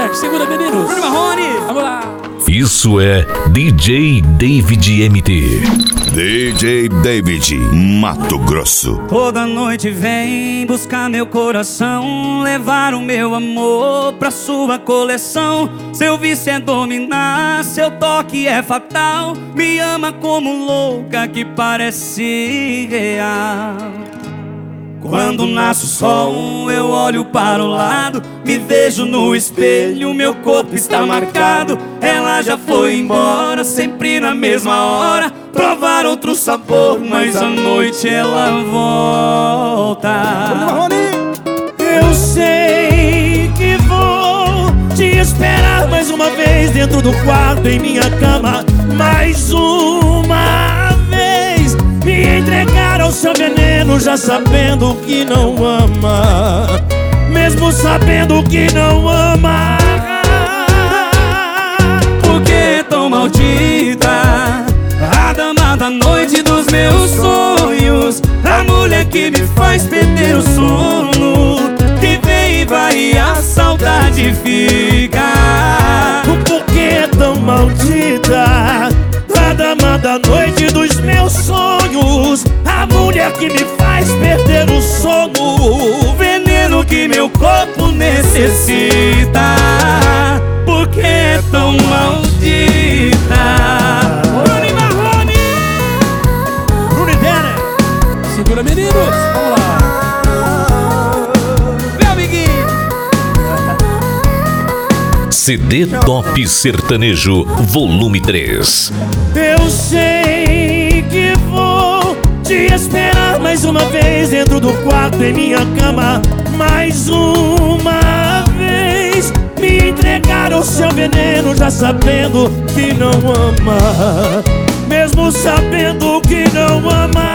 Segura, meninos. Bruno Marrone. Vamos lá. Isso é DJ David MT. DJ David, Mato Grosso. Toda noite vem buscar meu coração, levar o meu amor pra sua coleção. Seu vício é dominar, seu toque é fatal. Me ama como louca que parece real. Quando nasce o sol, eu olho para o lado, me vejo no espelho, meu corpo está marcado. Ela já foi embora, sempre na mesma hora, provar outro sabor, mas à noite ela volta. Eu sei que vou te esperar mais uma vez dentro do quarto, em minha cama, mais uma vez. Me entregar ao seu veneno, já sabendo que não ama, mesmo sabendo que não ama. Por que tão maldita? A dama da noite dos meus sonhos, a mulher que me faz perder o sono, que vem e vai e a saudade fica. Por que tão maldita? A dama da noite dos meus sonhos, a mulher que me faz perder o sono, veneno que meu corpo necessita. Por que é tão maldita? Bruno Marrone. Bruno Denner. Segura, meninos. Vamos lá. Meu amiguinho. CD Top Sertanejo, volume 3. Eu sei que vou te esperar mais uma vez dentro do quarto, em minha cama, mais uma vez. Me entregar ao seu veneno, já sabendo que não ama, mesmo sabendo que não ama.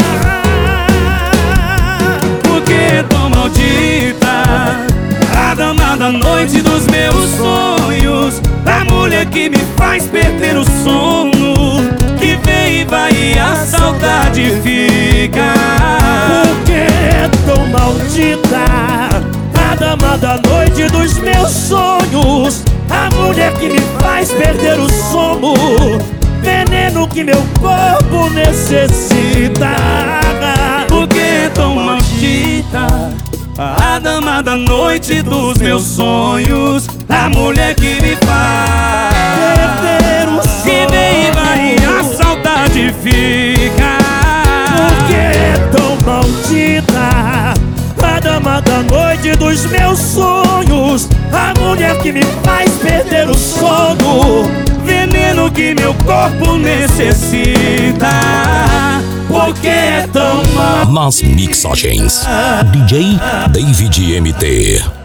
Por que tão maldita? A dama da noite dos meus sonhos, a mulher que me faz perder o sono, que vem e vai e a saudade fica. Por que é tão maldita? A dama da noite dos meus sonhos, a mulher que me faz perder o sono, veneno que meu corpo necessita. Por que é tão maldita? A dama da noite dos meus sonhos, a mulher que me faz perder o sono, que vem e vai e a saudade fica. Por que é tão maldita? A dama da noite dos meus sonhos, a mulher que me faz perder o sono, veneno que meu corpo necessita. Por que é tão mal? Nas mixagens, DJ David MT.